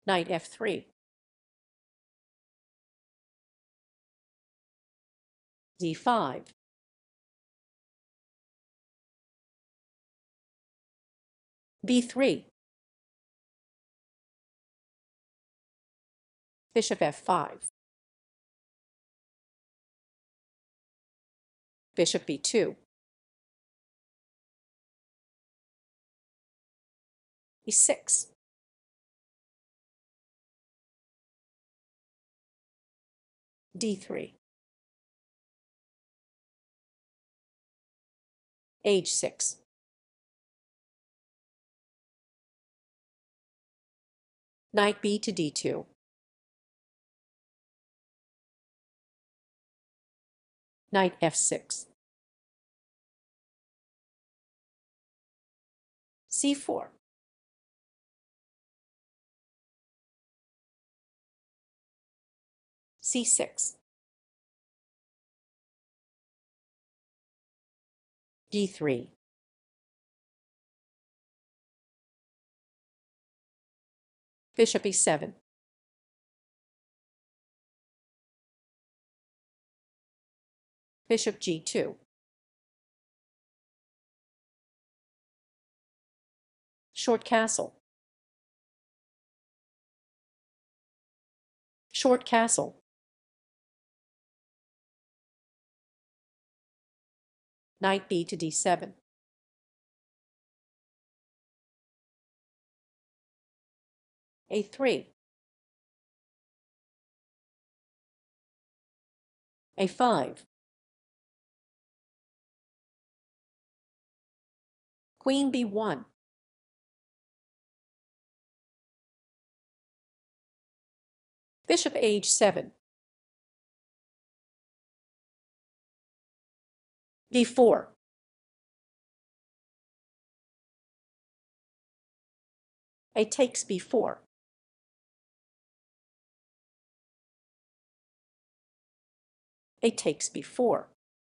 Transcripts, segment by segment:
Knight f3. d5. b3. Bishop f5. Bishop b2. e6. d3. h6. Knight b to d2. Knight f6. c4. c6. d3. Bishop e7. Bishop g2. Short castle. Short castle. Knight b to d7. a3. a5. Queen b1. Bishop h7. d4. A takes b4. A takes b4.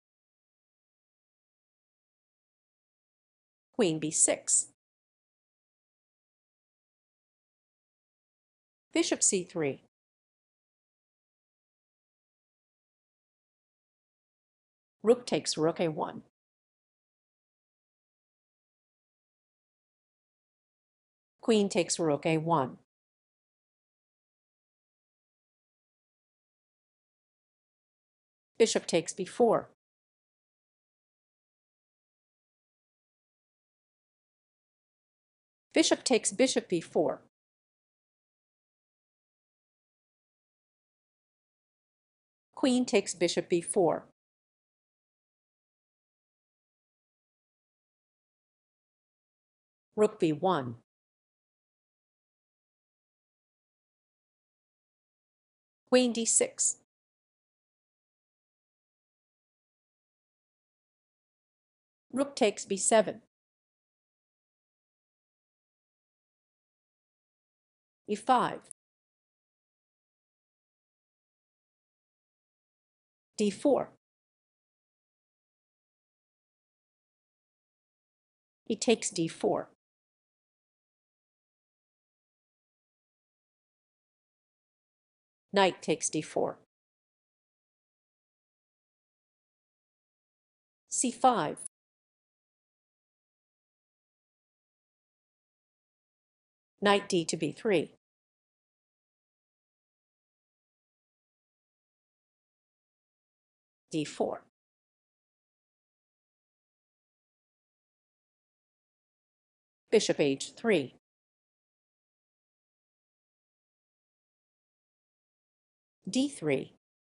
Queen b6. Bishop c3. Rook takes rook a1. Queen takes rook a1. Bishop takes b4. Bishop takes bishop b4. Queen takes bishop b4. Rook b1. Queen d6. Rook takes b7. e5. d4. He takes d4. Knight takes d4. c5. Knight d to b3. d4. Bishop h3. d3.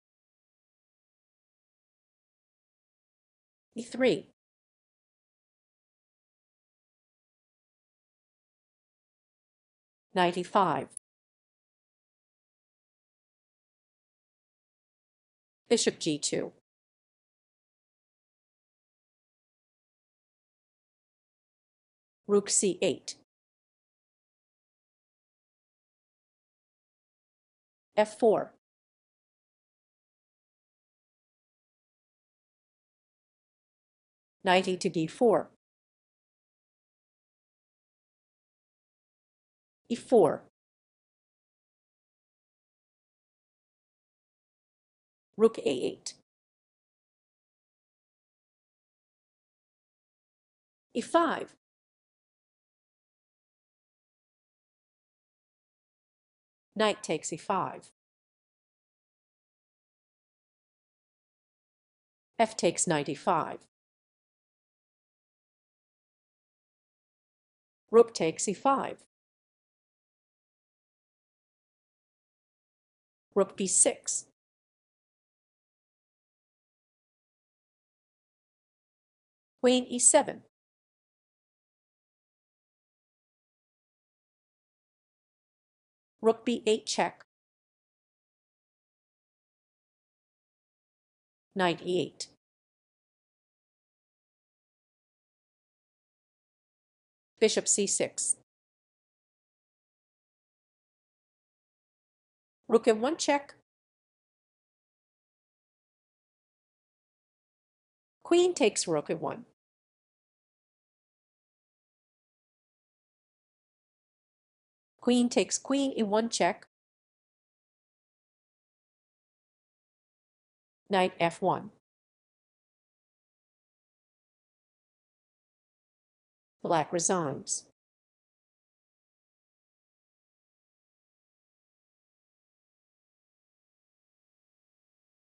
e3. Knight e5. Bishop g2. Rook c8. f4. Knight e to d4. e4. Rook A8. E5. Knight takes E5. F takes knight E5. Rook takes E5. Rook B6. Queen E7. Rook B8 check. Knight E8. Bishop C6. Rook M1 check. Queen takes rook E1. Queen takes queen E1 check. Knight F1. Black resigns.